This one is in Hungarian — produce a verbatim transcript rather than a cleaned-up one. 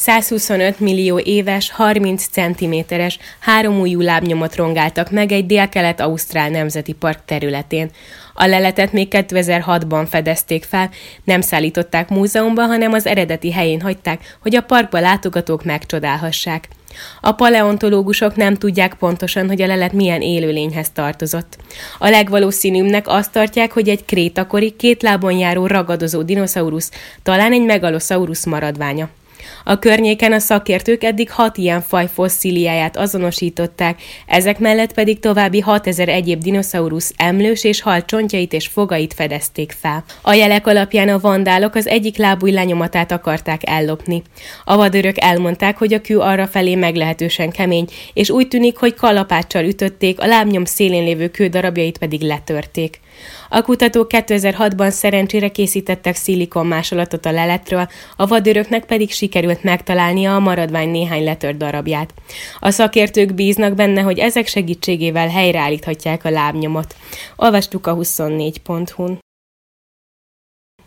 százhuszonöt millió éves, harminc centiméteres, háromujjú lábnyomot rongáltak meg egy Dél-Kelet-Ausztrál Nemzeti Park területén. A leletet még kétezer-hatban fedezték fel, nem szállították múzeumba, hanem az eredeti helyén hagyták, hogy a parkba látogatók megcsodálhassák. A paleontológusok nem tudják pontosan, hogy a lelet milyen élőlényhez tartozott. A legvalószínűbbnek azt tartják, hogy egy krétakori, két lábon járó ragadozó dinoszaurusz, talán egy megalosaurus maradványa. A környéken a szakértők eddig hat ilyen faj fosszíliáját azonosították, ezek mellett pedig további hatezer egyéb dinoszaurusz emlős és hal csontjait és fogait fedezték fel. A jelek alapján a vandálok az egyik lábúj lenyomatát akarták ellopni. A vadőrök elmondták, hogy a kő arrafelé meglehetősen kemény, és úgy tűnik, hogy kalapáccsal ütötték, a lábnyom szélén lévő kő darabjait pedig letörték. A kutatók kétezer-hatban szerencsére készítettek szilikonmásolatot a leletről, a vadőröknek pedig sikerült megtalálnia a maradvány néhány letört darabját. A szakértők bíznak benne, hogy ezek segítségével helyreállíthatják a lábnyomot. Olvastuk a huszonnégy pont hu-n.